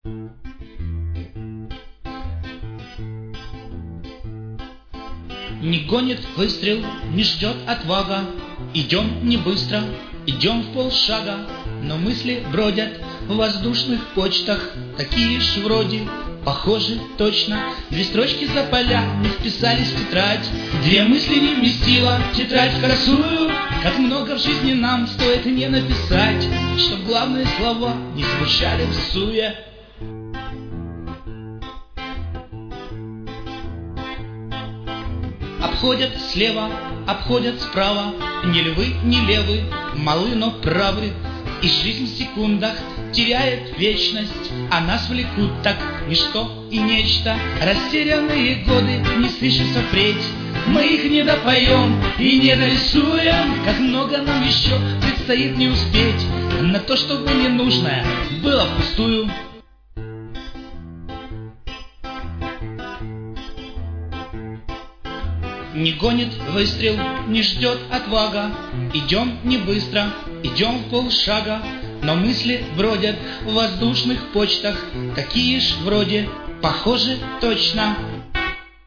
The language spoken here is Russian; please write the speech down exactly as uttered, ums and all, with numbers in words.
Не гонит выстрел, не ждет отвага. Идем не быстро, идем в полшага, но мысли бродят в воздушных почтах, такие ж вроде, похожи точно. Две строчки за поля не вписались в тетрадь, две мысли не вместила тетрадь в красую. Как много в жизни нам стоит не написать, чтоб главные слова не звучали в суе. Обходят слева, обходят справа, ни львы, ни левы, малы, но правы. И жизнь в секундах теряет вечность, а нас влекут так ничто и нечто. Растерянные годы не слышится впредь, мы их не допоем и не дорисуем. Как много нам еще предстоит не успеть на то, чтобы ненужное было впустую. Не гонит выстрел, не ждет отвага. Идем не быстро, идем в полшага, но мысли бродят в воздушных почтах, такие ж вроде, похожи точно.